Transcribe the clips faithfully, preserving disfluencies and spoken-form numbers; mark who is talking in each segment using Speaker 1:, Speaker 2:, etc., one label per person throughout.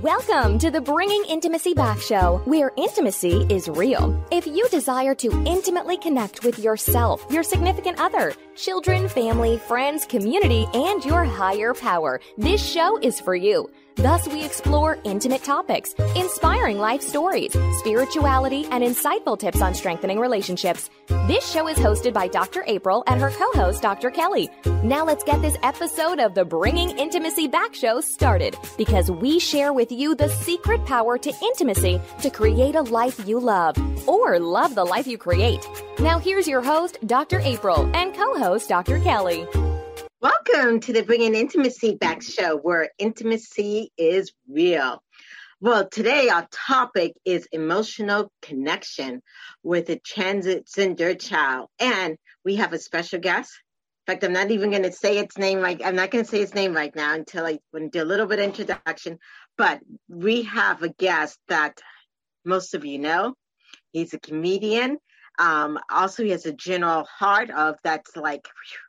Speaker 1: Welcome to the Bringing Intimacy Back Show, where intimacy is real. If you desire to intimately connect with yourself, your significant other, children, family, friends, community, and your higher power, this show is for you. Thus, we explore intimate topics, inspiring life stories, spirituality, and insightful tips on strengthening relationships. This show is hosted by Doctor April and her co-host, Doctor Kelly. Now let's get this episode of the Bringing Intimacy Back Show started, because we share with you the secret power to intimacy to create a life you love, or love the life you create. Now here's your host, Doctor April, and co-host, Doctor Kelly.
Speaker 2: Welcome to the Bringing Intimacy Back Show, where intimacy is real. Well, today our topic is emotional connection with a transgender child. And we have a special guest. In fact, I'm not even going to say its name right. I'm not going to say its name right now until I do a little bit of introduction. But we have a guest that most of you know. He's a comedian. Um, also, he has a general heart of that's like,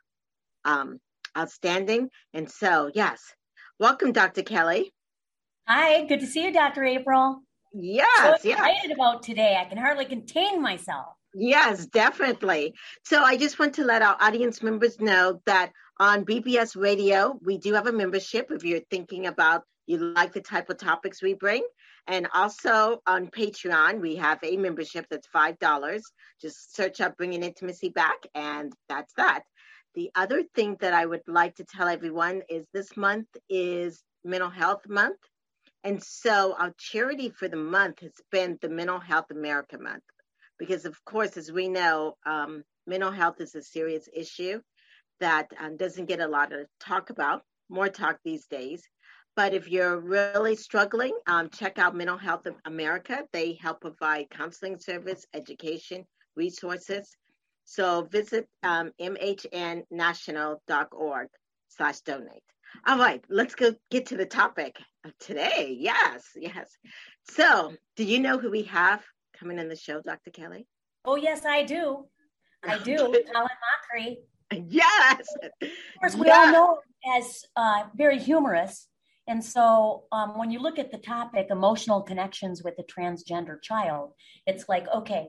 Speaker 2: um, outstanding. And so, yes, welcome, Doctor Kelly.
Speaker 3: Hi, good to see you, Doctor April.
Speaker 2: Yes,
Speaker 3: so excited
Speaker 2: yes.
Speaker 3: about today. I can hardly contain myself.
Speaker 2: Yes, definitely. So I just want to let our audience members know that on B B S Radio, we do have a membership if you're thinking about you like the type of topics we bring. And also on Patreon, we have a membership that's five dollars. Just search up Bringing Intimacy Back, and that's that. The other thing that I would like to tell everyone is this month is Mental Health Month. And so our charity for the month has been the Mental Health America Month. Because, of course, as we know, um, mental health is a serious issue that um, doesn't get a lot of talk about, more talk these days. But if you're really struggling, um, check out Mental Health America. They help provide counseling service, education, resources. So visit um, m h n national dot org slash donate. All right, let's go get to the topic of today. Yes, yes. So do you know who we have coming in the show, Doctor Kelly?
Speaker 3: Oh, yes, I do. I do. Colin Mochrie.
Speaker 2: Yes.
Speaker 3: Of course, we
Speaker 2: yes.
Speaker 3: all know him as uh, very humorous. And so um, when you look at the topic, emotional connections with a transgender child, it's like, okay,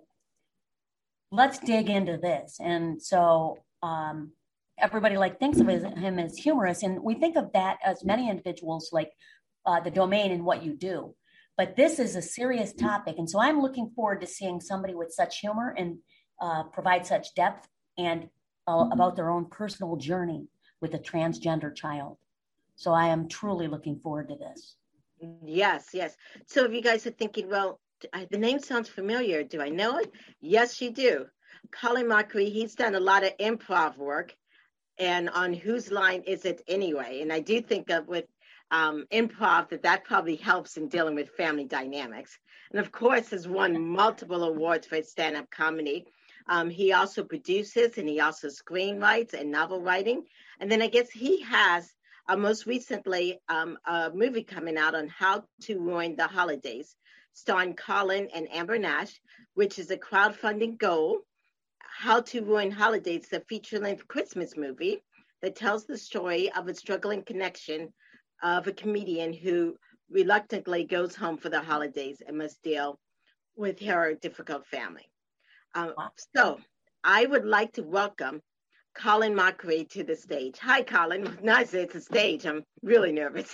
Speaker 3: let's dig into this. And so um, everybody like thinks of him as humorous. And we think of that as many individuals like uh, the domain and what you do. But this is a serious topic. And so I'm looking forward to seeing somebody with such humor and uh, provide such depth and uh, about their own personal journey with a transgender child. So I am truly looking forward to this.
Speaker 2: Yes, yes. So if you guys are thinking, well, the name sounds familiar. Do I know it? Yes, you do. Colin Mochrie, he's done a lot of improv work. And on Whose Line Is It Anyway? And I do think of with um, improv that that probably helps in dealing with family dynamics. And of course, has won multiple awards for his stand-up comedy. Um, he also produces and he also screenwrites and novel writing. And then I guess he has uh, most recently um, a movie coming out on how to ruin the holidays, starring Colin and Amber Nash, which is a crowdfunding goal. How to Ruin Holidays, a feature-length Christmas movie that tells the story of a struggling connection of a comedian who reluctantly goes home for the holidays and must deal with her difficult family. Um, so I would like to welcome Colin Mochrie to the stage. Hi, Colin. Nice, it's a stage. I'm really nervous.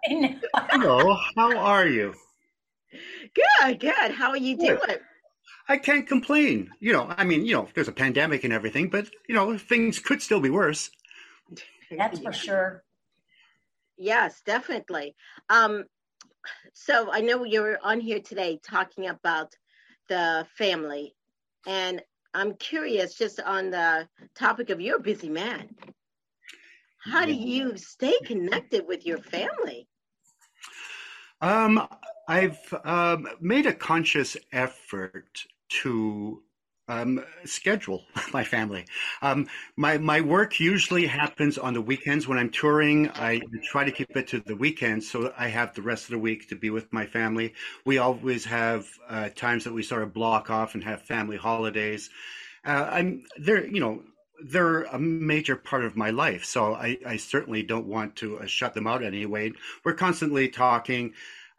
Speaker 4: Hello, how are you?
Speaker 2: Good, good. How are you doing?
Speaker 4: Good. I can't complain. You know, I mean, you know, there's a pandemic and everything, but, you know, things could still be worse.
Speaker 3: That's for sure.
Speaker 2: Yes, definitely. Um, so I know you're on here today talking about the family, and I'm curious just on the topic of you're a busy man. How do you stay connected with your family?
Speaker 4: Um, I've um, made a conscious effort to um, schedule my family. Um, my my work usually happens on the weekends when I'm touring. I try to keep it to the weekends so I have the rest of the week to be with my family. We always have uh, times that we sort of block off and have family holidays. Uh, I'm there, you know. They're a major part of my life, so I, I certainly don't want to uh, shut them out anyway. We're constantly talking. I,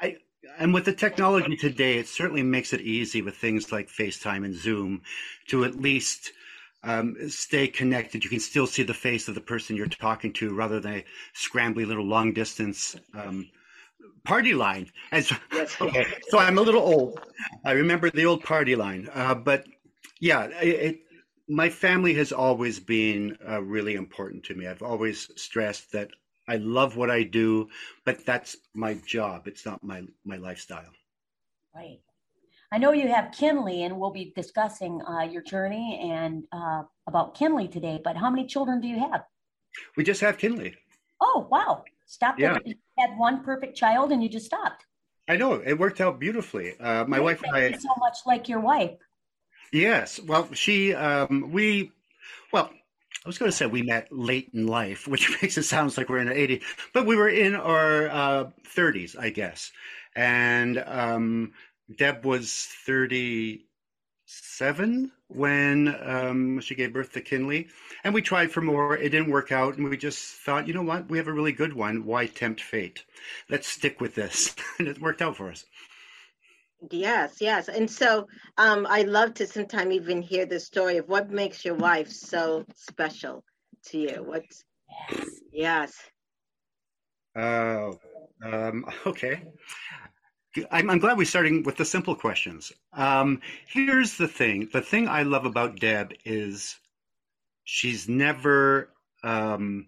Speaker 4: and with the technology today, it certainly makes it easy with things like FaceTime and Zoom to at least um, stay connected. You can still see the face of the person you're talking to rather than a scrambly little long distance um, party line. And so,
Speaker 2: Yes.
Speaker 4: okay, so I'm a little old. I remember the old party line. Uh, but yeah, it, it, my family has always been uh, really important to me. I've always stressed that I love what I do, but that's my job. It's not my, my lifestyle.
Speaker 3: Right. I know you have Kinley, and we'll be discussing uh, your journey and uh, about Kinley today, but how many children do you have?
Speaker 4: We just have Kinley.
Speaker 3: Oh, wow. Stopped
Speaker 4: Yeah.
Speaker 3: at, you had one perfect child and you just stopped.
Speaker 4: I know. It worked out beautifully. Uh, my wife and I.
Speaker 3: So much like your wife.
Speaker 4: Yes. Well, she, um, we, well, I was going to say we met late in life, which makes it sound like we're in the eighties, but we were in our uh, thirties, I guess. And um, Deb was thirty-seven when um, she gave birth to Kinley. And we tried for more. It didn't work out. And we just thought, you know what? We have a really good one. Why tempt fate? Let's stick with this. And it worked out for us.
Speaker 2: Yes, yes. And so um, I love to sometimes even hear the story of what makes your wife so special to you. What's, yes.
Speaker 4: Uh, um, okay. I'm, I'm glad we're starting with the simple questions. Um, here's the thing. The thing I love about Deb is she's never um,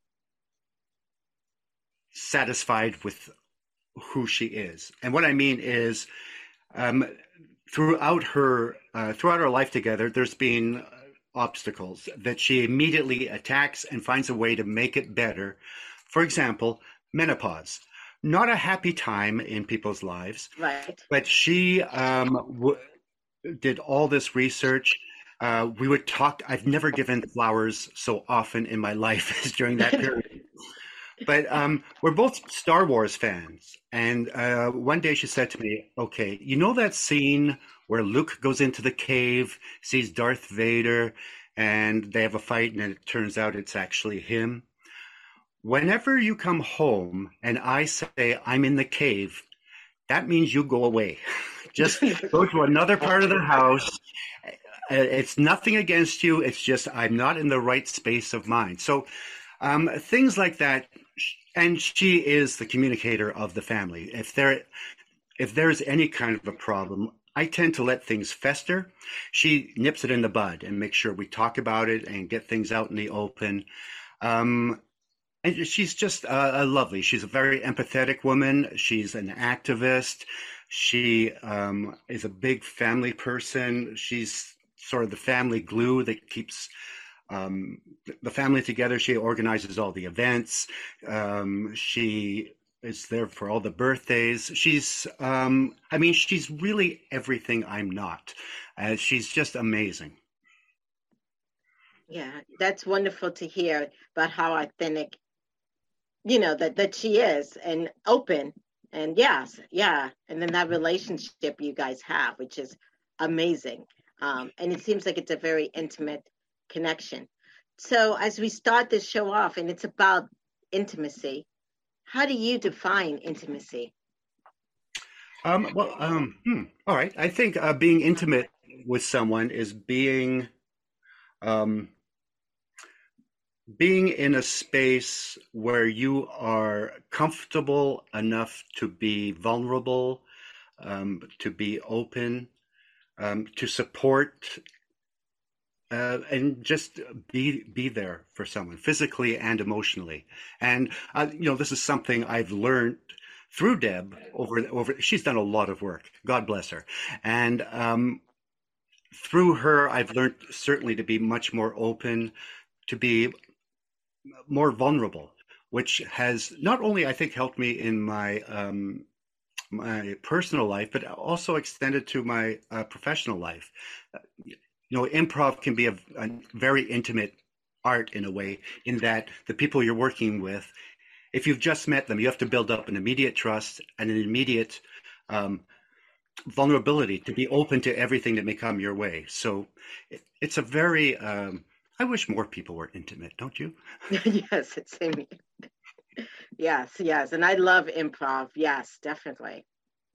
Speaker 4: satisfied with who she is. And what I mean is um, throughout her uh, throughout our life together, there's been obstacles that she immediately attacks and finds a way to make it better. For example, menopause. Not a happy time in people's lives,
Speaker 2: Right.
Speaker 4: but she um, w- did all this research. Uh, we would talk. I've never given flowers so often in my life as during that period. But um, we're both Star Wars fans. And uh, one day she said to me, okay, you know that scene where Luke goes into the cave, sees Darth Vader, and they have a fight, and it turns out it's actually him? Whenever you come home and I say I'm in the cave, that means you go away. Just go to another part of the house. It's nothing against you. It's just I'm not in the right space of mind. So um, things like that. And she is the communicator of the family. If there, if there's any kind of a problem, I tend to let things fester. She nips it in the bud and makes sure we talk about it and get things out in the open. Um, And she's just uh, lovely. She's a very empathetic woman. She's an activist. She um, is a big family person. She's sort of the family glue that keeps um, the family together. She organizes all the events. Um, she is there for all the birthdays. She's, um, I mean, she's really everything I'm not. Uh, she's just amazing.
Speaker 2: Yeah, that's wonderful to hear about how authentic, you know, that, that she is, and open. And yes, yeah. And then that relationship you guys have, which is amazing. Um, and it seems like it's a very intimate connection. So as we start this show off, and it's about intimacy, how do you define intimacy?
Speaker 4: Um, well, um, hmm, all right. I think uh, being intimate with someone is being um, being in a space where you are comfortable enough to be vulnerable, um, to be open, um, to support, uh, and just be be there for someone physically and emotionally. And uh, you know, this is something I've learned through Deb over over. She's done a lot of work. God bless her. And um, through her, I've learned certainly to be much more open, to be more vulnerable, which has not only, I think, helped me in my um, my personal life, but also extended to my uh, professional life. Uh, you know, improv can be a, a very intimate art in a way, in that the people you're working with, if you've just met them, you have to build up an immediate trust and an immediate um, vulnerability to be open to everything that may come your way. So it, it's a very, um, I wish more people were intimate, don't you?
Speaker 2: Yes, it's same. Yes, yes. And I love improv. Yes, definitely.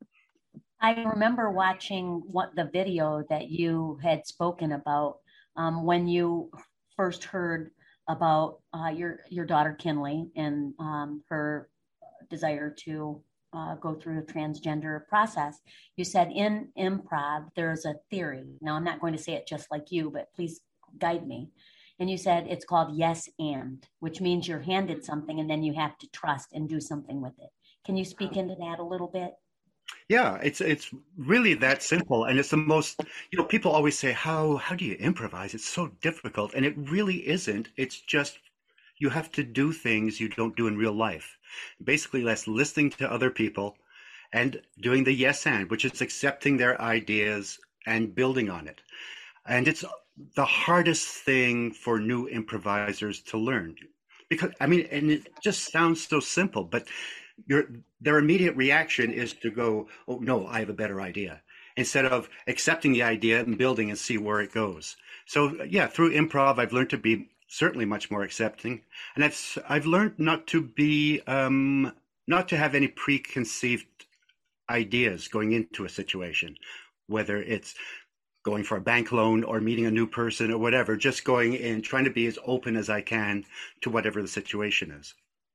Speaker 3: I remember watching what the video that you had spoken about um, when you first heard about uh, your your daughter Kinley and um, her desire to uh, go through a transgender process. You said in improv there's a theory. Now I'm not going to say it just like you, but please guide me. And you said it's called yes and, which means you're handed something and then you have to trust and do something with it. Can you speak into that a little bit?
Speaker 4: Yeah, it's it's really that simple, and it's the most, you know, people always say, how how do you improvise? It's so difficult, and it really isn't. It's just you have to do things you don't do in real life. Basically, that's listening to other people and doing the yes and, which is accepting their ideas and building on it. And it's the hardest thing for new improvisers to learn. Because, I mean, and it just sounds so simple, but your their immediate reaction is to go, oh, no, I have a better idea, instead of accepting the idea and building and see where it goes. So, yeah, through improv, I've learned to be certainly much more accepting. And I've, I've learned not to be, um, not to have any preconceived ideas going into a situation, whether it's going for a bank loan or meeting a new person or whatever, just going in, trying to be as open as I can to whatever the situation is.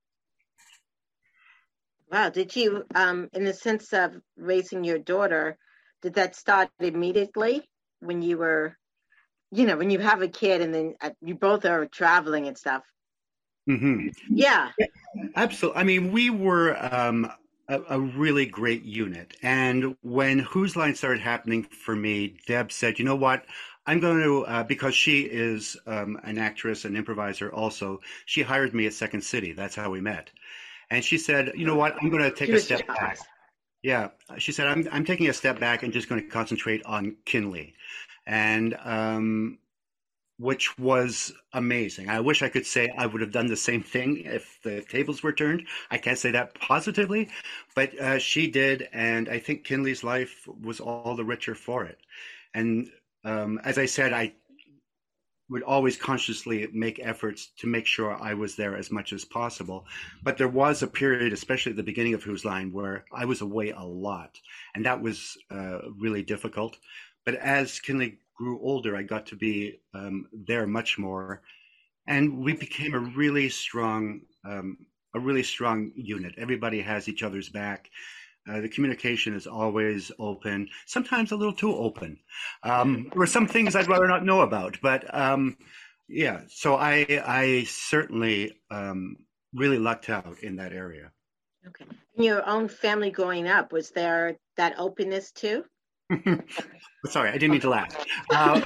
Speaker 2: Wow. Did you, um, in the sense of raising your daughter, did that start immediately when you were, you know, when you have a kid and then uh, you both are traveling and stuff?
Speaker 4: Mm-hmm.
Speaker 2: Yeah.
Speaker 4: Absolutely. I mean, we were um, a, a really great unit. And when Whose Line started happening for me, Deb said, you know what? I'm going to, uh, because she is um, an actress, an improviser also, she hired me at Second City. That's how we met. And she said, you know what? I'm going to take a step back. Yeah. She said, I'm, I'm taking a step back and just going to concentrate on Kinley. And, um, which was amazing. I wish I could say I would have done the same thing if the tables were turned. I can't say that positively, but uh, she did. And I think Kinley's life was all the richer for it. And um, as I said, I would always consciously make efforts to make sure I was there as much as possible. But there was a period, especially at the beginning of Whose Line, where I was away a lot. And that was uh, really difficult. But as Kinley grew older, I got to be um, there much more. And we became a really strong, um, a really strong unit. Everybody has each other's back. Uh, the communication is always open, sometimes a little too open. Um, there were some things I'd rather not know about, but um, yeah, so I, I certainly um, really lucked out in that area.
Speaker 2: Okay. In your own family growing up, was there that openness too?
Speaker 4: Sorry, I didn't mean to laugh. Uh,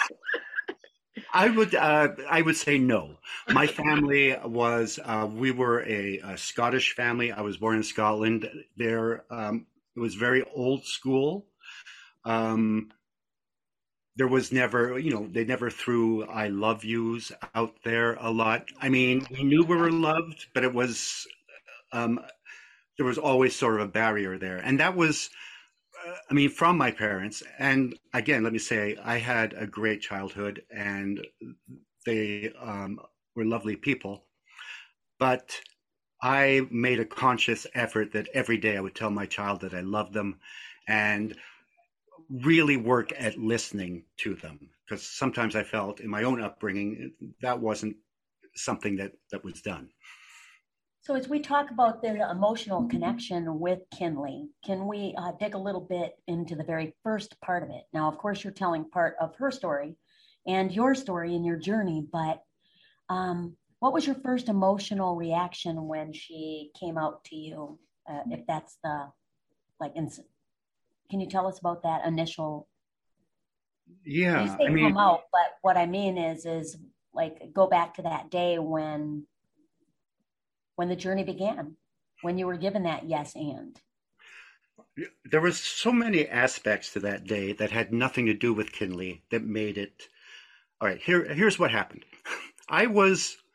Speaker 4: I would uh, I would say no. My family was uh, we were a, a Scottish family. I was born in Scotland. There um, it was very old school. Um, there was never, you know, they never threw "I love yous" out there a lot. I mean, we knew we were loved, but it was um, there was always sort of a barrier there, and that was. I mean, from my parents. And again, let me say, I had a great childhood and they um, were lovely people. But I made a conscious effort that every day I would tell my child that I loved them and really work at listening to them. Because sometimes I felt in my own upbringing, that wasn't something that, that was done.
Speaker 3: So as we talk about the emotional connection with Kinley, can we uh, dig a little bit into the very first part of it? Now, of course, you're telling part of her story and your story and your journey, but um, what was your first emotional reaction when she came out to you? Uh, if that's the, like, ins- can you tell us about that initial?
Speaker 4: Yeah,
Speaker 3: you say
Speaker 4: I mean,
Speaker 3: come out, but what I mean is, is like, go back to that day when when the journey began, when you were given that yes and?
Speaker 4: There was so many aspects to that day that had nothing to do with Kinley that made it. All right, here, here's what happened. I was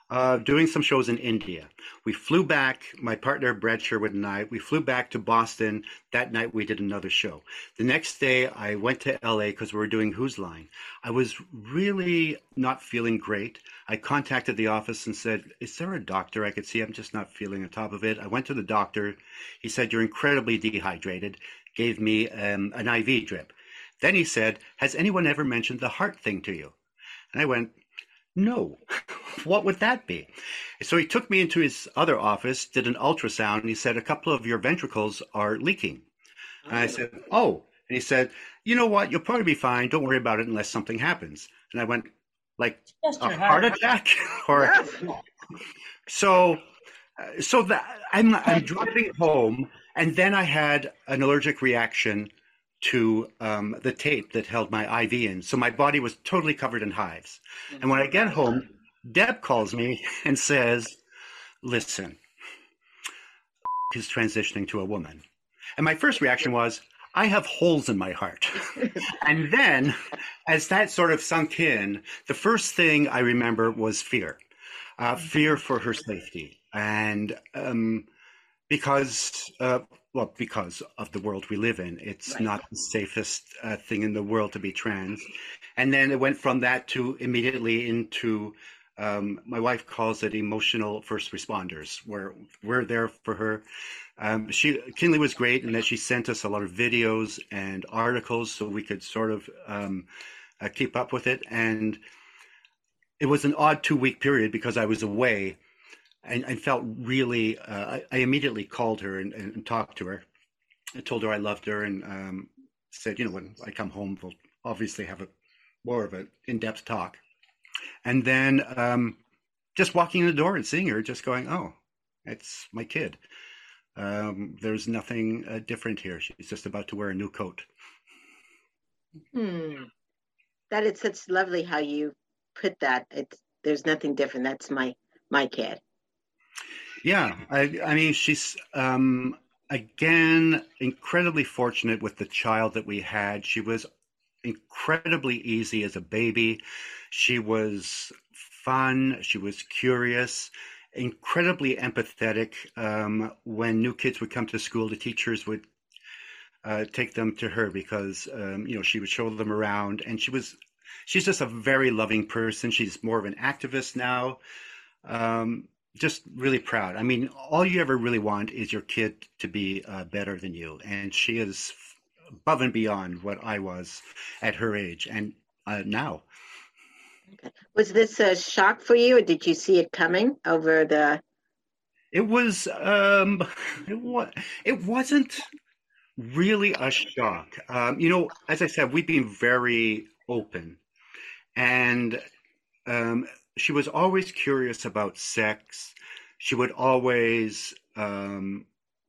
Speaker 4: uh, doing some shows in India. We flew back, my partner Brad Sherwood and I, we flew back to Boston. That night we did another show. The next day I went to L A because we were doing Who's Line. I was really not feeling great. I contacted the office and said, is there a doctor I could see? I'm just not feeling on top of it. I went to the doctor. He said, you're incredibly dehydrated, gave me um, an I V drip. Then he said, has anyone ever mentioned the heart thing to you? And I went, no, what would that be? So he took me into his other office, did an ultrasound, and he said, a couple of your ventricles are leaking. And I said, oh. And he said, you know what? You'll probably be fine. Don't worry about it unless something happens. And I went, like
Speaker 3: Just
Speaker 4: a
Speaker 3: your
Speaker 4: heart
Speaker 3: heart.
Speaker 4: attack? or So, uh, so that I'm, I'm driving home, and then I had an allergic reaction to um, the tape that held my I V in. So my body was totally covered in hives. And when I get home, Deb calls me and says, listen, is transitioning to a woman. And my first reaction was, I have holes in my heart. And then as that sort of sunk in, the first thing I remember was fear, uh, fear for her safety. And um, because, uh, well, because of the world we live in, it's
Speaker 2: Right.
Speaker 4: not the safest uh, thing in the world to be trans. And then it went from that to immediately into, um, my wife calls it emotional first responders, where we're there for her. Um, she, Kinley was great in that she sent us a lot of videos and articles so we could sort of um, uh, keep up with it. And it was an odd two week period because I was away. And I felt really, uh, I, I immediately called her and, and, and talked to her. I told her I loved her and um, said, you know, when I come home, we'll obviously have a more of an in-depth talk. And then um, just walking in the door and seeing her, just going, oh, it's my kid. Um, there's nothing uh, different here. She's just about to wear a new coat.
Speaker 2: Hmm. That is such lovely how you put that. It's there's nothing different. That's my my kid.
Speaker 4: Yeah, I, I mean, she's, um, again, incredibly fortunate with the child that we had. She was incredibly easy as a baby. She was fun. She was curious, incredibly empathetic. Um, when new kids would come to school, the teachers would uh, take them to her because, um, you know, she would show them around. And she was, she's just a very loving person. She's more of an activist now. Um, just really proud. I mean, all you ever really want is your kid to be uh, better than you. And she is above and beyond what I was at her age and uh, now.
Speaker 2: Okay. Was this a shock for you, or did you see it coming over the?
Speaker 4: It was, um, it, was, it wasn't really a shock. Um, you know, as I said, we've been very open. And um, she was always curious about sex. She would always, um,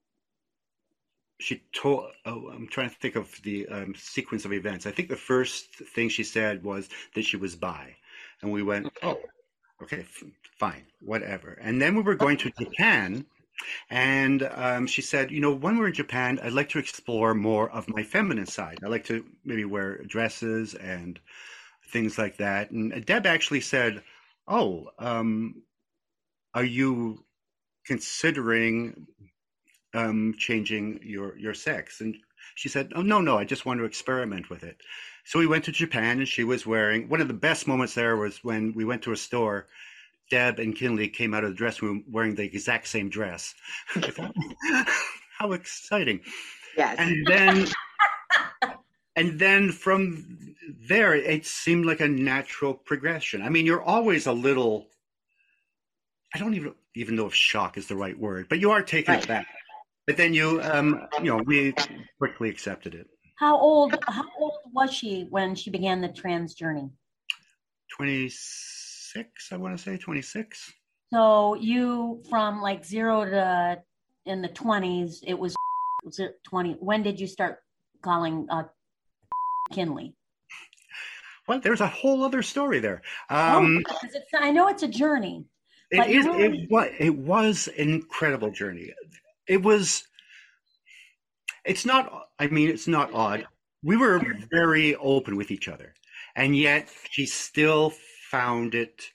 Speaker 4: she told, oh, I'm trying to think of the um, sequence of events. I think the first thing she said was that she was bi. And we went, oh, okay, f- fine, whatever. And then we were going to Japan. And um, she said, you know, when we're in Japan, I'd like to explore more of my feminine side. I like to maybe wear dresses and things like that. And Deb actually said, oh, um, are you considering um, changing your, your sex? And she said, oh, no, no, I just want to experiment with it. So we went to Japan and she was wearing, one of the best moments there was when we went to a store, Deb and Kinley came out of the dressing room wearing the exact same dress. How exciting.
Speaker 2: Yes.
Speaker 4: And then, and then from there, it seemed like a natural progression. I mean, you're always a little, I don't even even know if shock is the right word, but you are taken
Speaker 2: Right.
Speaker 4: aback. But then you, um, you know, we quickly accepted it.
Speaker 3: How old how old was she when she began the trans journey?
Speaker 4: twenty-six, I want to say, twenty-six.
Speaker 3: So you from like zero to in the twenties, it was, was it twenty. When did you start calling uh, Kinley?
Speaker 4: Well, there's a whole other story there. Um,
Speaker 3: oh, because it's, I know it's a journey.
Speaker 4: It
Speaker 3: But
Speaker 4: is.
Speaker 3: really-
Speaker 4: It was. It was an incredible journey. It was. It's not. I mean, it's not odd. We were very open with each other, and yet she still found it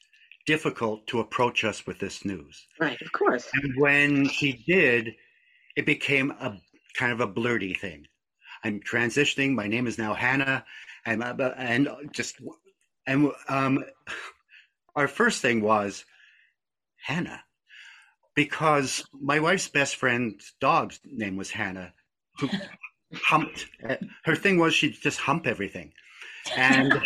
Speaker 4: difficult to approach us with this news.
Speaker 2: Right, of course.
Speaker 4: And when she did, it became a kind of a blurty thing. I'm transitioning. My name is now Hannah, and and just and um, our first thing was Hannah, because my wife's best friend's dog's name was Hannah, who humped. Her thing was she'd just hump everything, and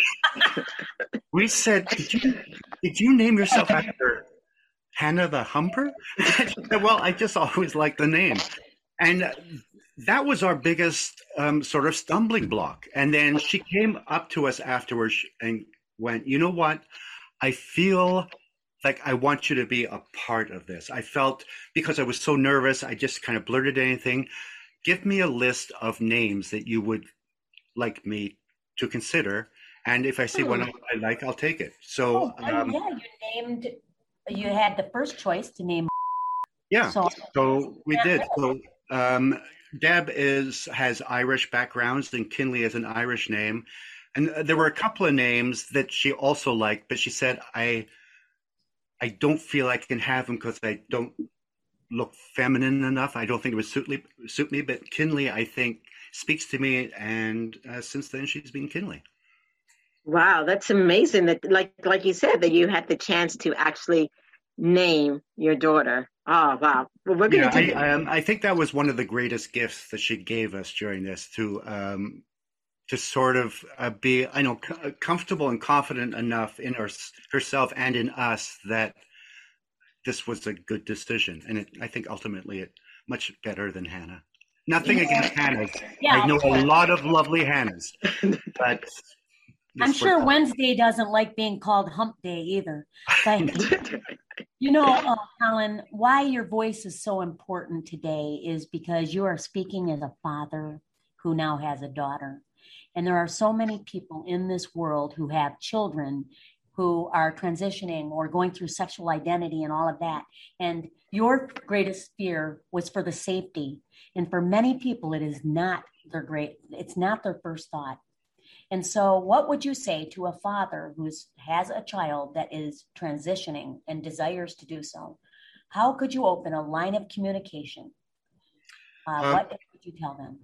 Speaker 4: we said, "Did you did you name yourself after Hannah the Humper?" Said, well, I just always liked the name, and that was our biggest um, sort of stumbling block. And then she came up to us afterwards and went, "You know what? I feel like I want you to be a part of this." I felt, because I was so nervous, I just kind of blurted anything. Give me a list of names that you would like me to consider. And if I see one I like, I'll take it. So,
Speaker 3: oh, um, yeah, you named, you had the first choice to name.
Speaker 4: Yeah, so, so we did. So um, Deb is has Irish backgrounds, and Kinley is an Irish name. And there were a couple of names that she also liked, but she said, I I don't feel I can have them because I don't look feminine enough. I don't think it would suit me, suit me. But Kinley, I think, speaks to me. And uh, since then, she's been Kinley.
Speaker 2: Wow, that's amazing. That, like like you said, that you had the chance to actually name your daughter. Oh, wow. Well, we're going to
Speaker 4: yeah,
Speaker 2: do
Speaker 4: I, um, I think that was one of the greatest gifts that she gave us during this, to um, to sort of uh, be, I know, c- comfortable and confident enough in her, herself and in us that this was a good decision. And it, I think ultimately it much better than Hannah. Nothing yeah. against Hannah's. Yeah, I know a lot of lovely Hannahs, but
Speaker 3: I'm sure Wednesday doesn't like being called Hump Day either. But, you know, uh, Colin, why your voice is so important today is because you are speaking as a father who now has a daughter. And there are so many people in this world who have children who are transitioning or going through sexual identity and all of that. And your greatest fear was for the safety. And for many people, it is not their great, it's not their first thought. And so what would you say to a father who has a child that is transitioning and desires to do so? How could you open a line of communication? Uh, uh, what would you tell them?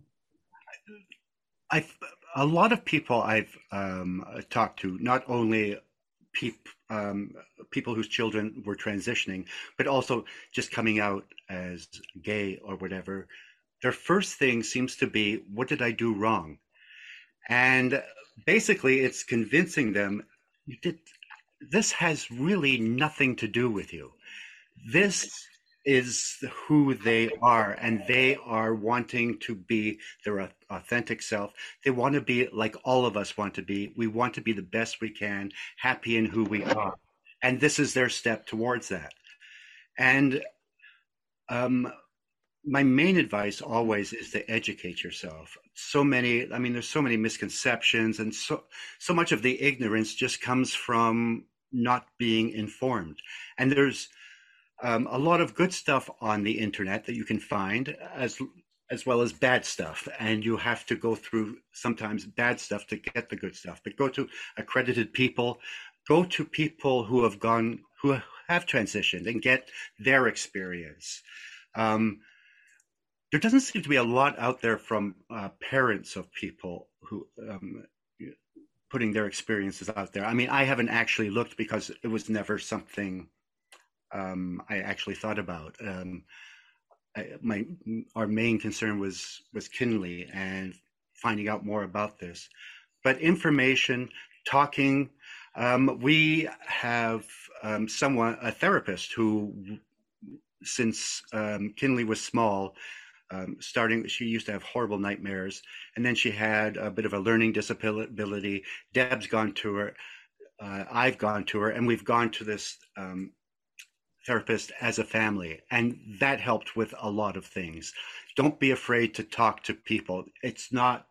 Speaker 4: I, a lot of people I've um, talked to, not only peop, um, people whose children were transitioning, but also just coming out as gay or whatever, their first thing seems to be, what did I do wrong? And basically, it's convincing them, you did, this has really nothing to do with you. This is who they are, and they are wanting to be their authentic self. They want to be like all of us want to be. We want to be the best we can, happy in who we are. And this is their step towards that. And um, my main advice always is to educate yourself. So many, I mean, there's so many misconceptions, and so so much of the ignorance just comes from not being informed. And there's um, a lot of good stuff on the internet that you can find, as as well as bad stuff. And you have to go through sometimes bad stuff to get the good stuff. But go to accredited people, go to people who have gone, who have transitioned, and get their experience. Um, There doesn't seem to be a lot out there from uh, parents of people who um, putting their experiences out there. I mean, I haven't actually looked because it was never something um, I actually thought about. Um, I, my our main concern was was Kinley and finding out more about this. But information, talking. Um, we have um, someone, a therapist who, since um, Kinley was small. Um, starting, she used to have horrible nightmares, and then she had a bit of a learning disability. Deb's gone to her, uh, I've gone to her, and we've gone to this um, therapist as a family, and that helped with a lot of things. Don't be afraid to talk to people. It's not,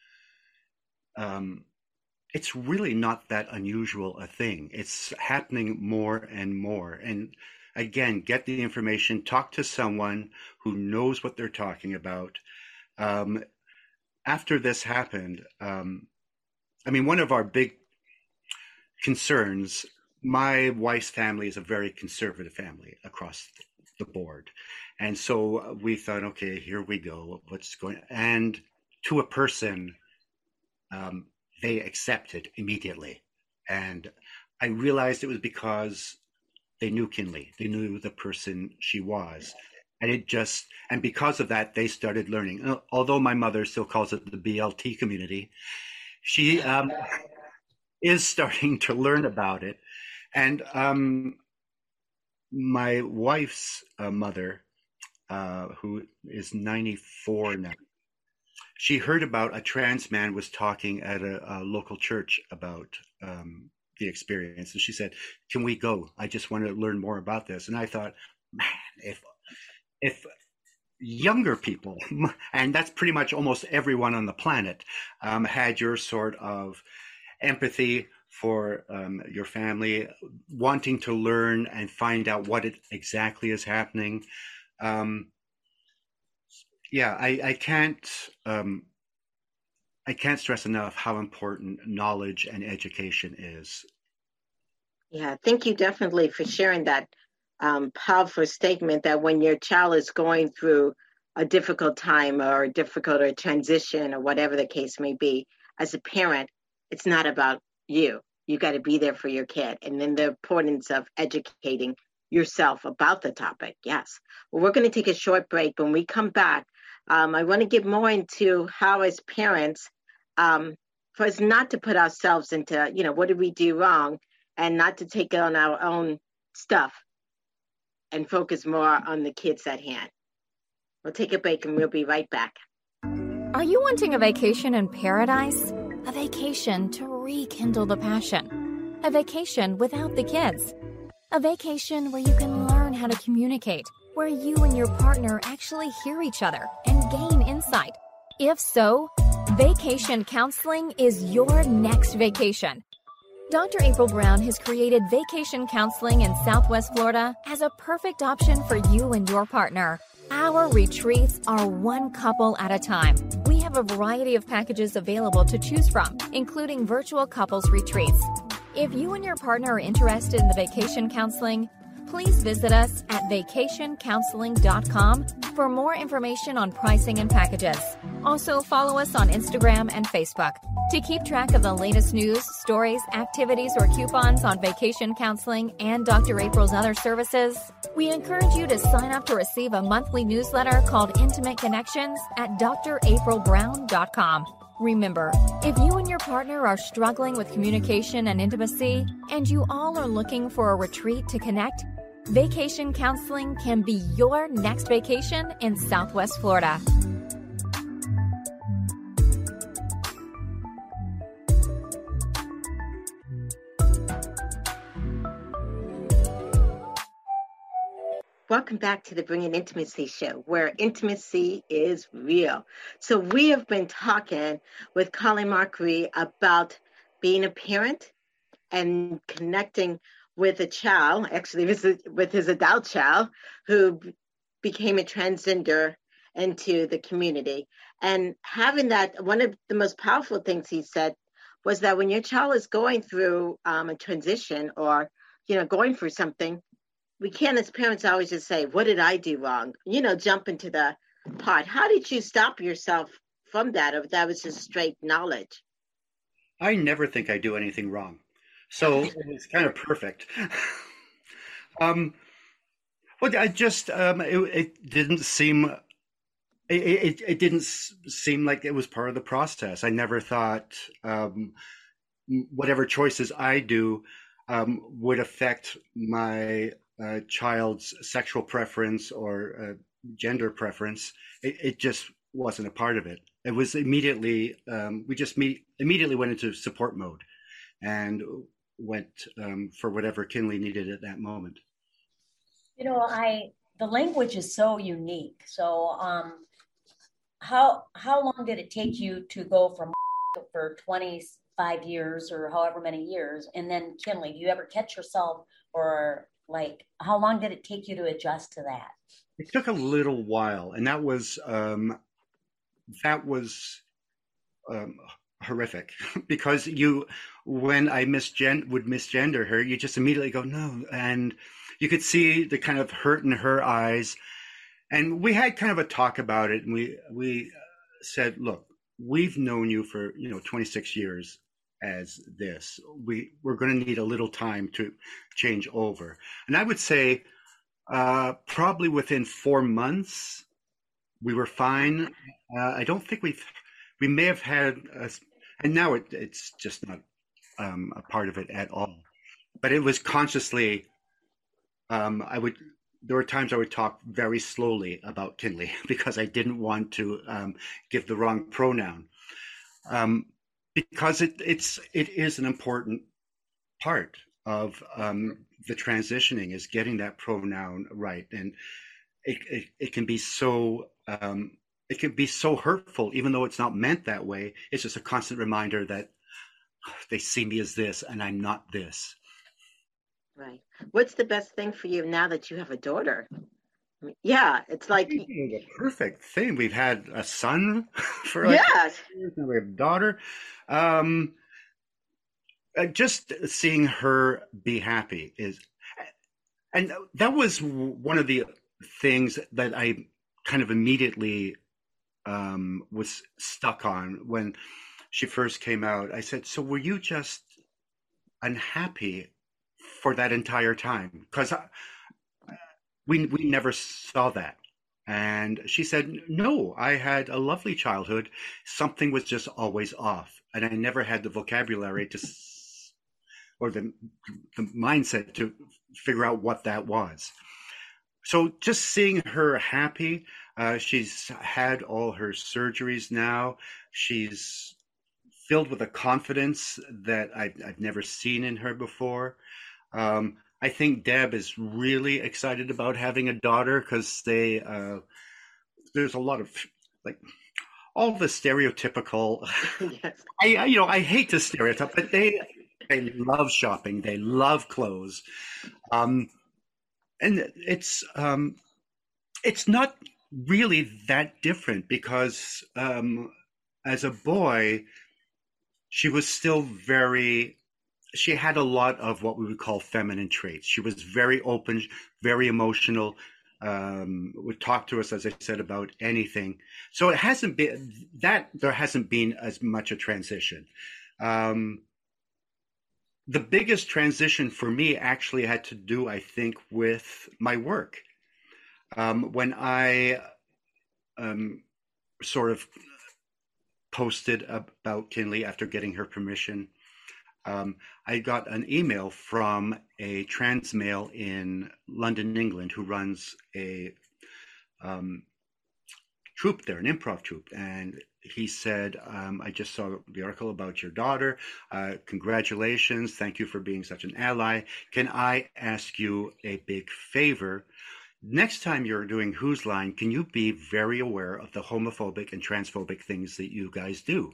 Speaker 4: um, it's really not that unusual a thing. It's happening more and more, and again, get the information, talk to someone who knows what they're talking about. Um, after this happened, um, I mean, one of our big concerns my wife's family is a very conservative family across the board. And so we thought, okay, here we go. What's going on? And to a person, um, they accepted immediately. And I realized it was because they knew Kinley. They knew the person she was. And it just, and because of that, they started learning. Although my mother still calls it the B L T community, she um, is starting to learn about it. And um, my wife's uh, mother, uh, who is ninety-four now, she heard about a trans man was talking at a, a local church about um, the experience. And she said, can we go? I just want to learn more about this. And I thought, man, if if younger people, and that's pretty much almost everyone on the planet, um, had your sort of empathy for um, your family, wanting to learn and find out what it exactly is happening. Um, yeah, I, I can't um, I can't stress enough how important knowledge and education is.
Speaker 2: Yeah, thank you definitely for sharing that um, powerful statement that when your child is going through a difficult time or a difficult or transition or whatever the case may be, as a parent, it's not about you. You got to be there for your kid. And then the importance of educating yourself about the topic. Yes. Well, we're going to take a short break. When we come back, um, I want to get more into how as parents, um, for us not to put ourselves into, you know, what did we do wrong, and not to take on our own stuff and focus more on the kids at hand. We'll take a break and we'll be right back.
Speaker 1: Are you wanting a vacation in paradise? A vacation to rekindle the passion. A vacation without the kids. A vacation where you can learn how to communicate, where you and your partner actually hear each other and gain insight. If so, vacation counseling is your next vacation. Doctor April Brown has created vacation counseling in Southwest Florida as a perfect option for you and your partner. Our retreats are one couple at a time. We have a variety of packages available to choose from, including virtual couples retreats. If you and your partner are interested in the vacation counseling, please visit us at vacation counseling dot com for more information on pricing and packages. Also, follow us on Instagram and Facebook. To keep track of the latest news, stories, activities, or coupons on vacation counseling and Doctor April's other services, we encourage you to sign up to receive a monthly newsletter called Intimate Connections at d r april brown dot com. Remember, if you and your partner are struggling with communication and intimacy, and you all are looking for a retreat to connect, vacation counseling can be your next vacation in Southwest Florida.
Speaker 2: Welcome back to the Bringing Intimacy Show, where intimacy is real. So we have been talking with Colin Marquis about being a parent and connecting with a child, actually with his adult child, who became a transgender into the community. And having that, one of the most powerful things he said was that when your child is going through um, a transition or, you know, going through something, we can't, as parents, always just say, what did I do wrong? You know, jump into the pot. How did you stop yourself from that, or that was just straight knowledge?
Speaker 4: I never think I do anything wrong. So it's kind of perfect. um, well, I just, um, it, it didn't seem, it, it, it didn't seem like it was part of the process. I never thought um, whatever choices I do um, would affect my Uh, child's sexual preference or uh, gender preference. It, it just wasn't a part of it. It was immediately, um, we just meet, immediately went into support mode and went um, for whatever Kinley needed at that moment.
Speaker 3: You know, I, the language is so unique. So um, how, how long did it take you to go from for twenty-five years or however many years, and then Kinley? Do you ever catch yourself, or like, how long did it take you to adjust to that?
Speaker 4: It took a little while, and that was um, that was um, horrific because you, when I misgen would misgender her, you just immediately go, no. And you could see the kind of hurt in her eyes. And we had kind of a talk about it. And we, we said, look, we've known you for, you know, twenty-six years as this. We, we're going to need a little time to change over. And I would say uh, probably within four months, we were fine. Uh, I don't think we've, we may have had, a, and now it, it's just not um, a part of it at all. But it was consciously, um, I would, there were times I would talk very slowly about Kinley because I didn't want to um, give the wrong pronoun. Um, because it, it's, it is an important part of um, the transitioning is getting that pronoun right. And it, it, it can be so, um, it can be so hurtful, even though it's not meant that way. It's just a constant reminder that they see me as this and I'm not this.
Speaker 2: Right. What's the best thing for you now that you have a daughter? I mean, yeah, it's like
Speaker 4: the perfect thing. We've had a son for like
Speaker 2: yes.
Speaker 4: years, and we have a daughter. Um, uh, just seeing her be happy is, and that was one of the things that I kind of immediately um, was stuck on when she first came out. I said, so were you just unhappy for that entire time? Because we, we never saw that. And she said, no, I had a lovely childhood. Something was just always off. And I never had the vocabulary to, or the, the mindset to figure out what that was. So just seeing her happy, uh, she's had all her surgeries now. She's filled with a confidence that I've, I've never seen in her before. Um, I think Deb is really excited about having a daughter because they, uh, there's a lot of like all the stereotypical,
Speaker 2: Yes.
Speaker 4: I, I, you know, I hate to stereotype, but they, they love shopping. They love clothes. Um, and it's, um, it's not really that different because, um, as a boy, she was still very, she had a lot of what we would call feminine traits. She was very open, very emotional, um, would talk to us, as I said, about anything. So it hasn't been that there hasn't been as much a transition. Um, the biggest transition for me actually had to do, I think, with my work. Um, when I um, sort of posted about Kinley after getting her permission, Um, I got an email from a trans male in London, England, who runs a um, troupe there, an improv troupe. And he said, um, I just saw the article about your daughter. Uh, congratulations. Thank you for being such an ally. Can I ask you a big favor? Next time you're doing Whose Line, can you be very aware of the homophobic and transphobic things that you guys do?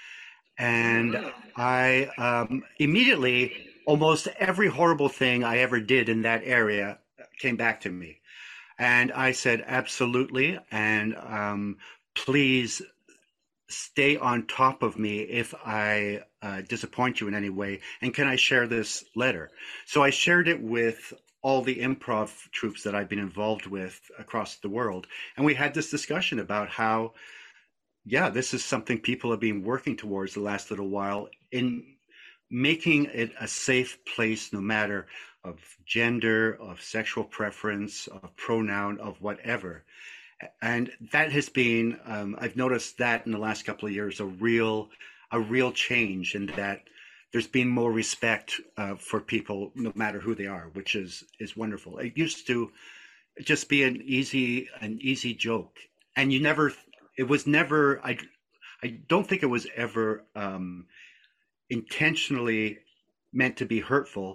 Speaker 4: And I um, immediately, almost every horrible thing I ever did in that area came back to me. And I said, absolutely. And um, please stay on top of me if I uh, disappoint you in any way. And can I share this letter? So I shared it with all the improv troupes that I've been involved with across the world. And we had this discussion about how, yeah, this is something people have been working towards the last little while in making it a safe place, no matter of gender, of sexual preference, of pronoun, of whatever. And that has been, um, I've noticed that in the last couple of years, a real, a real change in that there's been more respect uh, for people, no matter who they are, which is, is wonderful. It used to just be an easy, an easy joke. And you never, it was never, I, I don't think it was ever um, intentionally meant to be hurtful.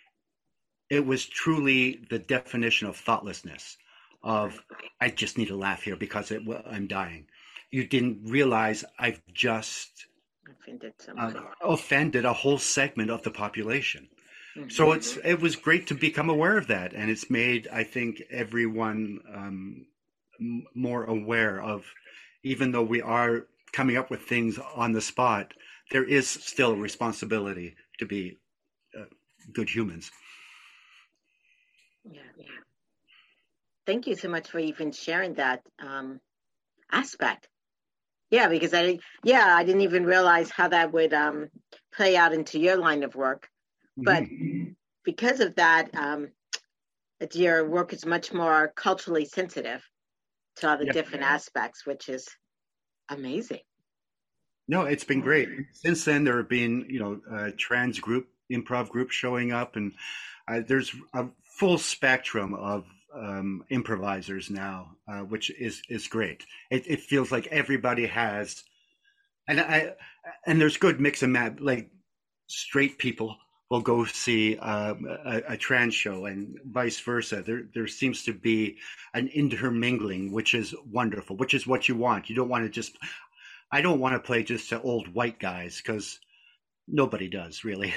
Speaker 4: It was truly the definition of thoughtlessness, of I just need to laugh here because it, well, I'm dying. You didn't realize I've just
Speaker 2: offended,
Speaker 4: uh, offended a whole segment of the population.
Speaker 2: Mm-hmm.
Speaker 4: So it's it was great to become aware of that, and it's made, I think, everyone um, m- more aware of, even though we are coming up with things on the spot, there is still a responsibility to be uh, good humans.
Speaker 2: Yeah, yeah. Thank you so much for even sharing that um, aspect. Yeah, because I yeah I didn't even realize how that would um, play out into your line of work, but mm-hmm. because of that, um, your work is much more culturally sensitive to all the yeah. different aspects, which is amazing.
Speaker 4: No, it's been great. Since then, there have been, you know, uh, trans group, improv groups showing up, and uh, there's a full spectrum of um, improvisers now, uh, which is is great. It, it feels like everybody has, and I and there's good mix and match. Like straight people will go see um, a, a trans show, and vice versa. There there seems to be an intermingling, which is wonderful. Which is what you want. You don't want to just. I don't want to play just to old white guys because nobody does really.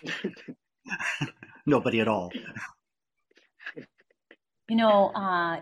Speaker 4: Nobody at all.
Speaker 3: You know, uh,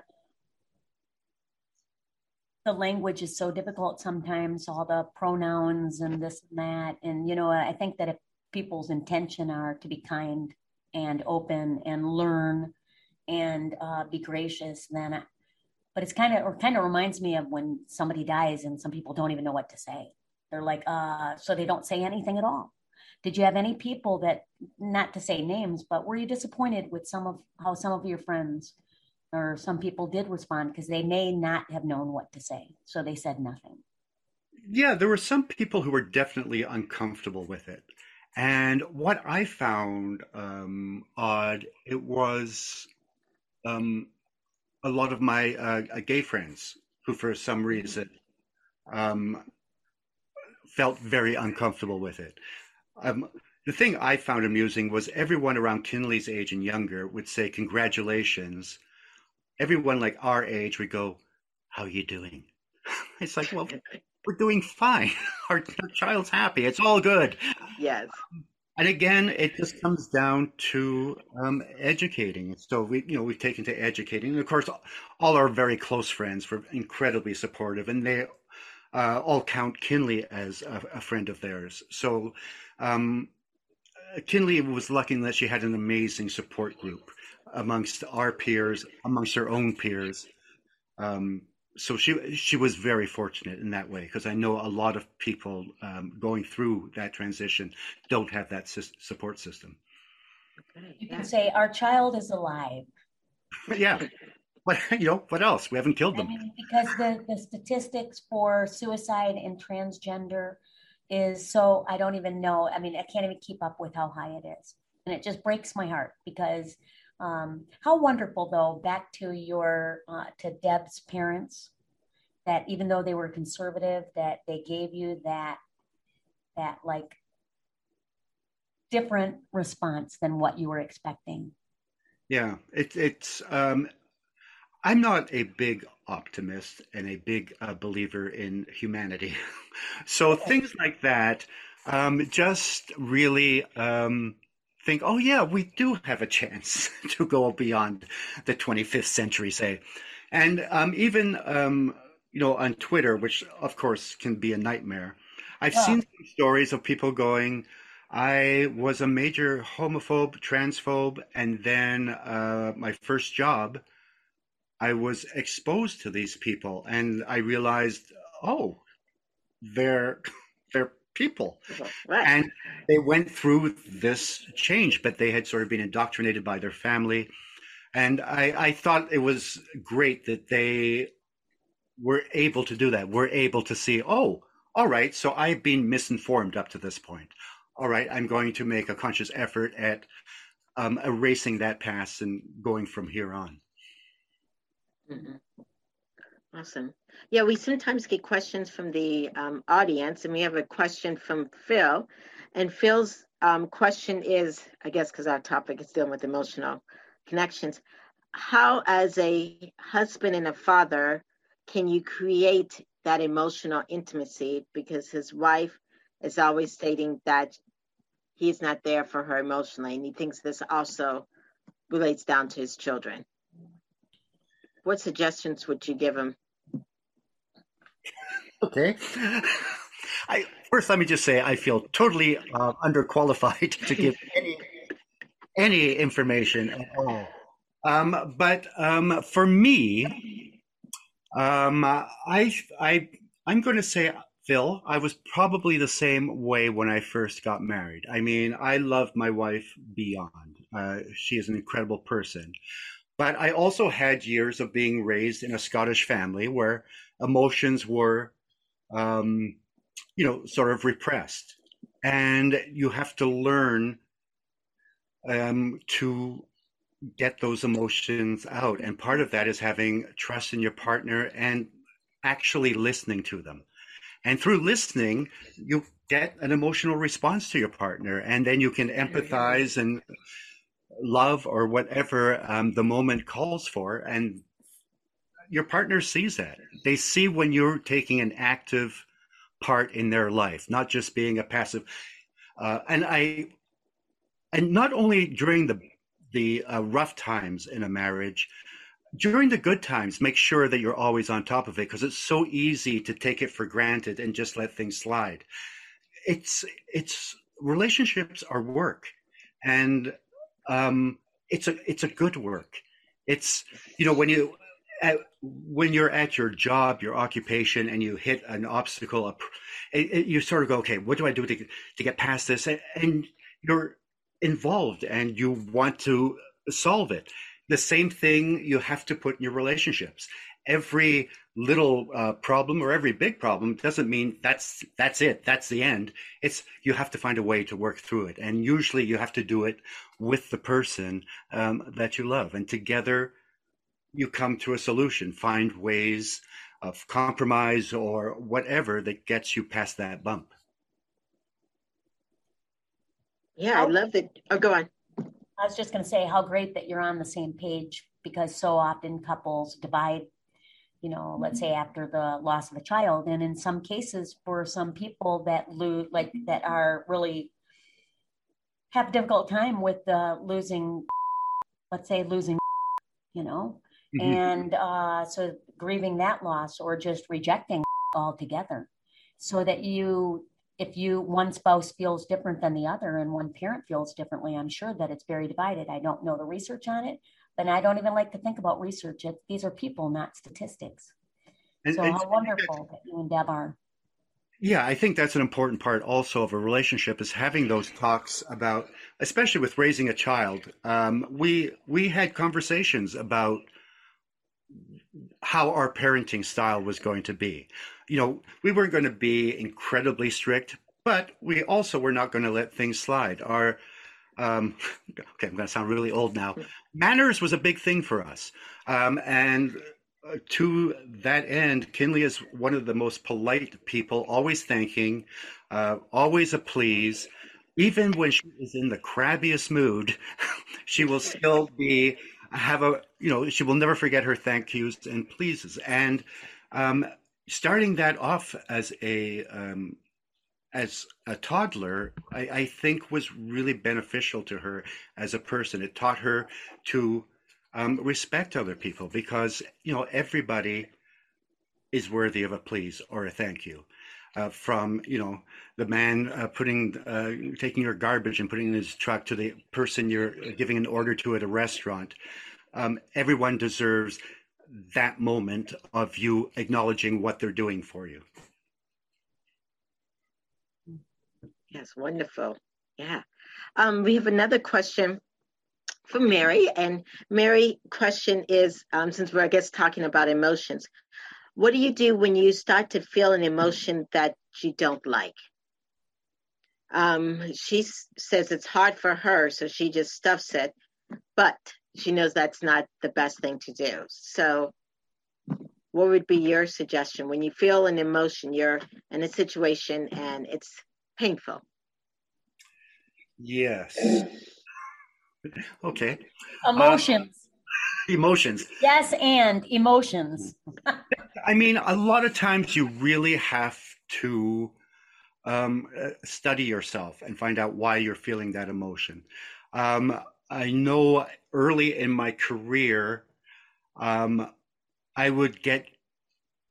Speaker 3: the language is so difficult sometimes, all the pronouns and this and that. And, you know, I think that if people's intention are to be kind and open and learn and uh, be gracious, then I, But it's kind of, or kind of reminds me of when somebody dies and some people don't even know what to say. They're like, uh, so they don't say anything at all. Did you have any people that, not to say names, but were you disappointed with some of how some of your friends or some people did respond because they may not have known what to say, so they said nothing?
Speaker 4: Yeah, there were some people who were definitely uncomfortable with it. And what I found um, odd, it was um, a lot of my uh, gay friends who, for some reason, um, felt very uncomfortable with it. Um, the thing I found amusing was everyone around Kinley's age and younger would say, congratulations. Everyone like our age would go, how are you doing? It's like, well, we're doing fine. Our, our child's happy. It's all good.
Speaker 2: Yes.
Speaker 4: And again, it just comes down to um, educating. So we, you know, we've taken to educating, and of course, all our very close friends were incredibly supportive, and they uh, all count Kinley as a, a friend of theirs. So um, Kinley was lucky in that she had an amazing support group amongst our peers, amongst her own peers. Um, So she she was very fortunate in that way, because I know a lot of people um, going through that transition don't have that sy- support system.
Speaker 3: Okay. You can say our child is alive.
Speaker 4: Yeah, but you know what else? We haven't killed them.
Speaker 3: I mean, because the, the statistics for suicide and transgender is so, I don't even know. I mean, I can't even keep up with how high it is, and it just breaks my heart because. Um, how wonderful, though, back to your, uh, to Deb's parents, that even though they were conservative, that they gave you that, that like different response than what you were expecting.
Speaker 4: Yeah, it, it's, um, I'm not a big optimist and a big uh, believer in humanity. So okay. Things like that um, just really, um, think, oh yeah, we do have a chance to go beyond the twenty-fifth century, say. And um, even, um, you know, on Twitter, which of course can be a nightmare, I've yeah. seen some stories of people going, I was a major homophobe, transphobe, and then uh, my first job, I was exposed to these people, and I realized, oh, they're they're people. Right. And they went through this change, but they had sort of been indoctrinated by their family. And I, I thought it was great that they were able to do that. We're able to see, oh, all right, so I've been misinformed up to this point. All right, I'm going to make a conscious effort at um, erasing that past and going from here on.
Speaker 2: Mm-hmm. Awesome. Yeah, we sometimes get questions from the um, audience, and we have a question from Phil. And Phil's um, question is, I guess because our topic is dealing with emotional connections, how as a husband and a father can you create that emotional intimacy? Because his wife is always stating that he's not there for her emotionally, and he thinks this also relates down to his children. What suggestions would you give him?
Speaker 4: Okay. I, first, let me just say I feel totally uh, underqualified to give any any information at all. Um, but um, for me, um, I I I'm going to say, Phil, I was probably the same way when I first got married. I mean, I love my wife beyond. Uh, she is an incredible person. But I also had years of being raised in a Scottish family where emotions were, um, you know, sort of repressed. And you have to learn um, to get those emotions out. And part of that is having trust in your partner and actually listening to them. And through listening, you get an emotional response to your partner, and then you can empathize and love or whatever um, the moment calls for. And your partner sees that. They see when you're taking an active part in their life, not just being a passive. Uh, and I, and not only during the the uh, rough times in a marriage, during the good times, make sure that you're always on top of it, because it's so easy to take it for granted and just let things slide. It's it's relationships are work, and um, it's a it's a good work. It's, you know, when you at, when you're at your job, your occupation, and you hit an obstacle, it, it, you sort of go, okay, what do I do to to get past this? And, and you're involved, and you want to solve it. The same thing you have to put in your relationships. Every little uh, problem or every big problem doesn't mean that's that's it, that's the end. It's, you have to find a way to work through it, and usually you have to do it with the person um, that you love, and together you come to a solution. Find ways of compromise or whatever that gets you past that bump.
Speaker 2: Yeah, I love that. Oh, go on.
Speaker 3: I was just going to say how great that you're on the same page, because so often couples divide, you know, let's say after the loss of a child. And in some cases, for some people that lose, like that are really have a difficult time with uh, losing, let's say losing, you know, mm-hmm. and uh, so grieving that loss or just rejecting altogether, so that you, if you, one spouse feels different than the other and one parent feels differently, I'm sure that it's very divided. I don't know the research on it, but I don't even like to think about research. It, these are people, not statistics. And, so and how wonderful that you and Deb are.
Speaker 4: Yeah, I think that's an important part also of a relationship, is having those talks about, especially with raising a child. Um, we we had conversations about how our parenting style was going to be. You know, we weren't going to be incredibly strict, but we also were not going to let things slide. Our, um, okay, I'm going to sound really old now. Manners was a big thing for us. Um, and uh, to that end, Kinley is one of the most polite people, always thanking, uh, always a please. Even when she is in the crabbiest mood, she will still be, have a, you know, she will never forget her thank yous and pleases. And, um, starting that off as a um, as a toddler, I, I think was really beneficial to her as a person. It taught her to um, respect other people, because, you know, everybody is worthy of a please or a thank you. Uh, from, you know, the man uh, putting uh, taking your garbage and putting it in his truck, to the person you're giving an order to at a restaurant. Um, everyone deserves that moment of you acknowledging what they're doing for you.
Speaker 2: Yes, wonderful. Yeah. Um, we have another question from Mary. And Mary, question is, um, since we're, I guess, talking about emotions, what do you do when you start to feel an emotion that you don't like? Um, she s- says it's hard for her, so she just stuffs it, but she knows that's not the best thing to do. So what would be your suggestion when you feel an emotion, you're in a situation and it's painful?
Speaker 4: Yes. Okay.
Speaker 3: Emotions.
Speaker 4: Uh, emotions.
Speaker 3: Yes, and emotions.
Speaker 4: I mean, a lot of times you really have to um, study yourself and find out why you're feeling that emotion. Um, I know early in my career, um, I would get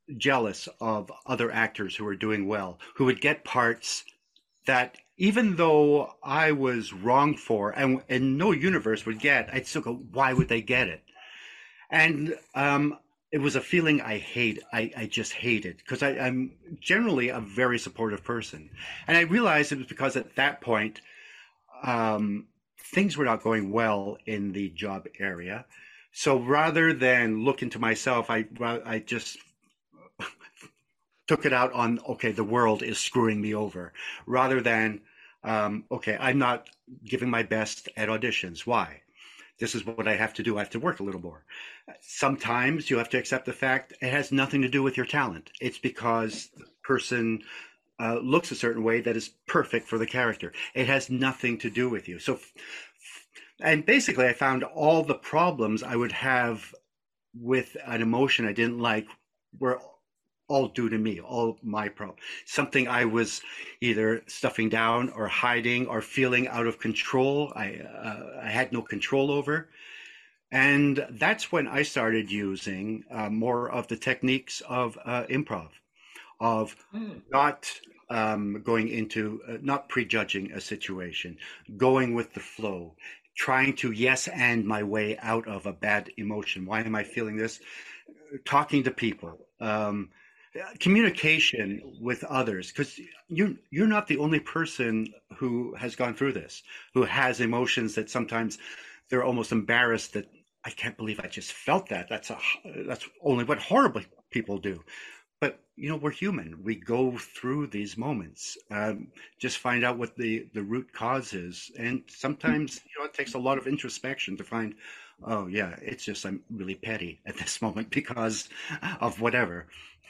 Speaker 4: jealous of other actors who were doing well, who would get parts that even though I was wrong for, and, and no universe would get, I'd still go, why would they get it? And um, it was a feeling I hate. I, I just hated, because I'm generally a very supportive person. And I realized it was because at that point, um, things were not going well in the job area. So rather than look into myself, I, I just took it out on, okay, the world is screwing me over, rather than, um, okay, I'm not giving my best at auditions. Why? This is what I have to do. I have to work a little more. Sometimes you have to accept the fact it has nothing to do with your talent. It's because the person uh, looks a certain way that is perfect for the character. It has nothing to do with you. So, and basically I found all the problems I would have with an emotion I didn't like were all due to me, all my problem. Something I was either stuffing down or hiding or feeling out of control. I, uh, I had no control over. And that's when I started using uh, more of the techniques of uh, improv, of mm. not um, going into, uh, not prejudging a situation, going with the flow, trying to yes and my way out of a bad emotion. Why am I feeling this? Talking to people, um, communication with others, because you you're not the only person who has gone through this, who has emotions that sometimes they're almost embarrassed that I can't believe I just felt that. That's a that's only what horrible people do. But you know, we're human. We go through these moments. Um, just find out what the the root cause is, and sometimes you know it takes a lot of introspection to find, oh yeah, it's just I'm really petty at this moment because of whatever.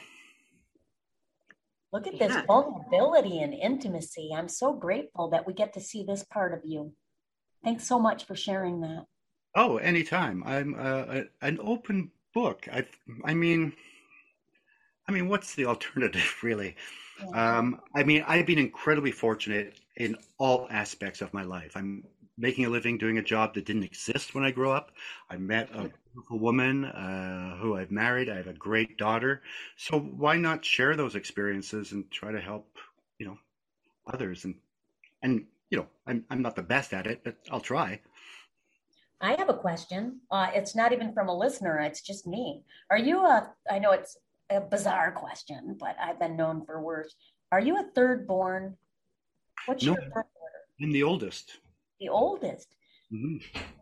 Speaker 3: Look at this vulnerability and intimacy. I'm so grateful that we get to see this part of you. Thanks so much for sharing that.
Speaker 4: Oh, anytime. I'm uh, an open book. I, I mean, I mean, what's the alternative, really? Yeah. Um, I mean, I've been incredibly fortunate in all aspects of my life. I'm making a living doing a job that didn't exist when I grew up. I met a beautiful woman uh, who I've married. I have a great daughter. So why not share those experiences and try to help, you know, others? And, and you know, I'm I'm not the best at it, but I'll try.
Speaker 3: I have a question. Uh, it's not even from a listener. It's just me. Are you a, I know it's a bizarre question, but I've been known for worse. Are you a third born? What's
Speaker 4: no,
Speaker 3: your birth order?
Speaker 4: I'm the oldest.
Speaker 3: The oldest.
Speaker 4: Mm-hmm.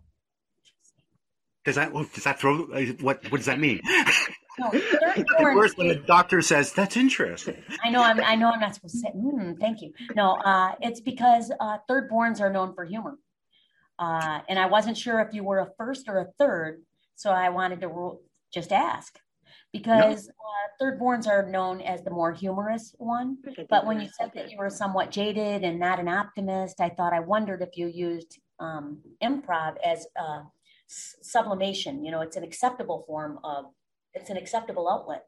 Speaker 4: Does that does that throw what what does that mean?
Speaker 3: No, third born.
Speaker 4: Worse when a doctor says that's interesting.
Speaker 3: I know I'm I know I'm not supposed to say. Mm, thank you. No, uh, it's because uh, third borns are known for humor, uh, and I wasn't sure if you were a first or a third, so I wanted to just ask. Because no. uh, third borns are known as the more humorous one. But when you said that you were somewhat jaded and not an optimist, I thought I wondered if you used um, improv as uh, s- sublimation. You know, it's an acceptable form of, it's an acceptable outlet.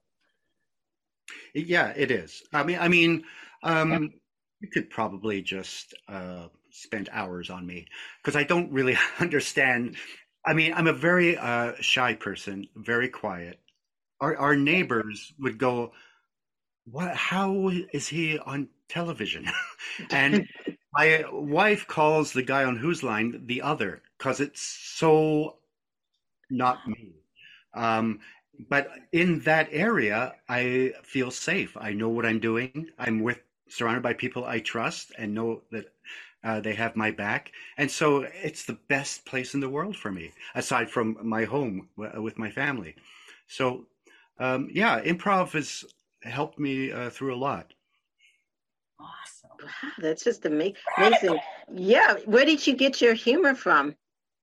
Speaker 4: Yeah, it is. I mean, I mean, um, you could probably just uh, spend hours on me because I don't really understand. I mean, I'm a very uh, shy person, very quiet. Our, our neighbors would go, "What? How is he on television?" And my wife calls the guy on Whose Line the other because it's so not me. Um, but in that area, I feel safe. I know what I'm doing. I'm with surrounded by people I trust and know that uh, they have my back. And so it's the best place in the world for me, aside from my home w- with my family. So. Um, yeah, improv has helped me uh, through a lot.
Speaker 2: Awesome. Wow, that's just amazing. amazing. Yeah. Where did you get your humor from?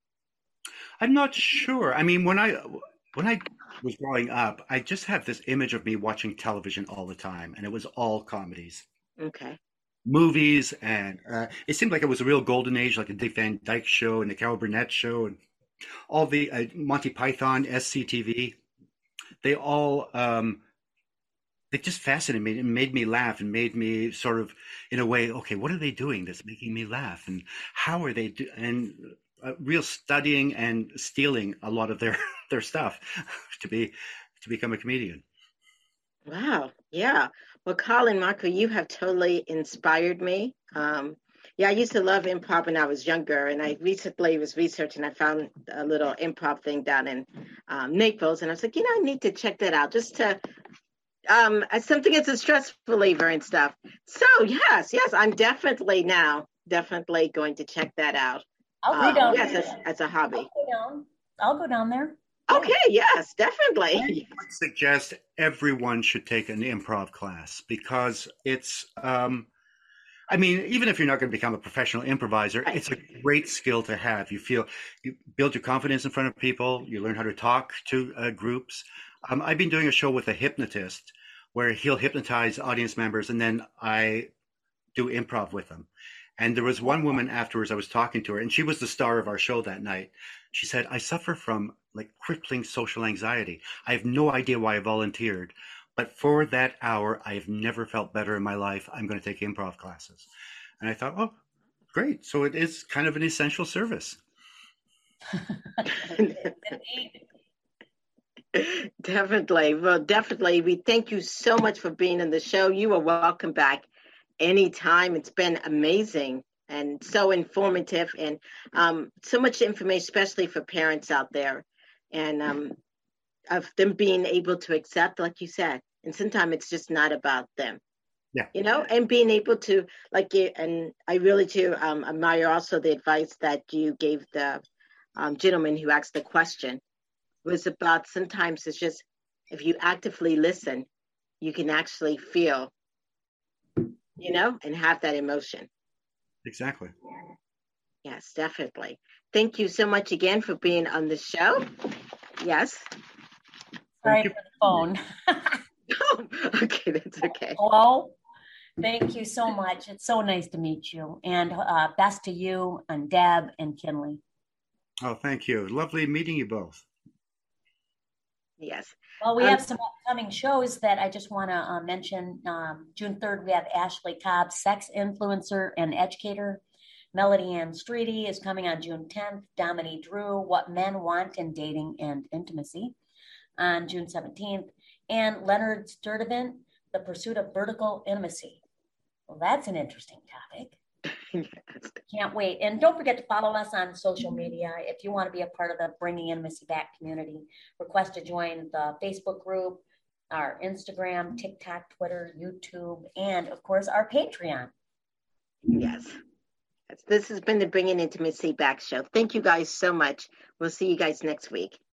Speaker 4: I'm not sure. I mean, when I when I was growing up, I just have this image of me watching television all the time, and it was all comedies.
Speaker 2: Okay.
Speaker 4: Movies, and uh, it seemed like it was a real golden age, like the Dick Van Dyke Show and the Carol Burnett Show, and all the uh, Monty Python, S C T V. They all, um, they just fascinated me and made me laugh and made me sort of, in a way, okay, what are they doing that's making me laugh? And how are they do? And uh, real studying and stealing a lot of their, their stuff to be, to become a comedian.
Speaker 2: Wow. Yeah. Well, Colin, Marco, you have totally inspired me. Um, yeah, I used to love improv when I was younger, and I recently was researching. I found a little improv thing down in um, Naples, and I was like, you know, I need to check that out just to um, as something as a stress reliever and stuff. So yes, yes, I'm definitely now definitely going to check that out.
Speaker 3: I'll go
Speaker 2: Um,
Speaker 3: down
Speaker 2: yes,
Speaker 3: there.
Speaker 2: as, as a hobby.
Speaker 3: I'll go down. I'll go down there. Yeah.
Speaker 2: Okay. Yes,
Speaker 4: I
Speaker 2: definitely.
Speaker 4: would suggest everyone should take an improv class because it's, um, I mean, even if you're not going to become a professional improviser,
Speaker 2: Right.
Speaker 4: it's a great skill to have. You feel, you build your confidence in front of people. You learn how to talk to uh, groups. Um, I've been doing a show with a hypnotist where he'll hypnotize audience members, and then I do improv with them. And there was one woman afterwards, I was talking to her, and she was the star of our show that night. She said, I suffer from like crippling social anxiety. I have no idea why I volunteered, but for that hour, I have never felt better in my life. I'm going to take improv classes. And I thought, oh, great. So it is kind of an essential service.
Speaker 3: Indeed.
Speaker 2: Definitely. Well, definitely. We thank you so much for being on the show. You are welcome back anytime. It's been amazing and so informative, and um, so much information, especially for parents out there, and um, of them being able to accept, like you said, and sometimes it's just not about them.
Speaker 4: Yeah.
Speaker 2: You know, and being able to, like, you, and I really do um, admire also the advice that you gave the um, gentleman who asked the question. Was about sometimes it's just if you actively listen, you can actually feel, you know, and have that emotion.
Speaker 4: Exactly.
Speaker 2: Yes, definitely. Thank you so much again for being on the show. Yes.
Speaker 3: Sorry
Speaker 4: you.
Speaker 3: for the phone.
Speaker 2: Oh, okay, that's okay.
Speaker 3: Hello. Thank you so much. It's so nice to meet you. And uh, best to you and Deb and Kinley.
Speaker 4: Oh, thank you. Lovely meeting you both.
Speaker 2: Yes.
Speaker 3: Well, we
Speaker 2: Um,
Speaker 3: have some upcoming shows that I just want to uh, mention. Um, June third, we have Ashley Cobb, sex influencer and educator. Melody Ann Streety is coming on June tenth. Dominique Drew, What Men Want in Dating and Intimacy, on June seventeenth. And Leonard Sturdivant, The Pursuit of Vertical Intimacy. Well, that's an interesting topic.
Speaker 2: yes.
Speaker 3: Can't wait. And don't forget to follow us on social media. If you want to be a part of the Bringing Intimacy Back community, request to join the Facebook group, our Instagram, TikTok, Twitter, YouTube, and of course, our Patreon.
Speaker 2: Yes. This has been the Bringing Intimacy Back show. Thank you guys so much. We'll see you guys next week.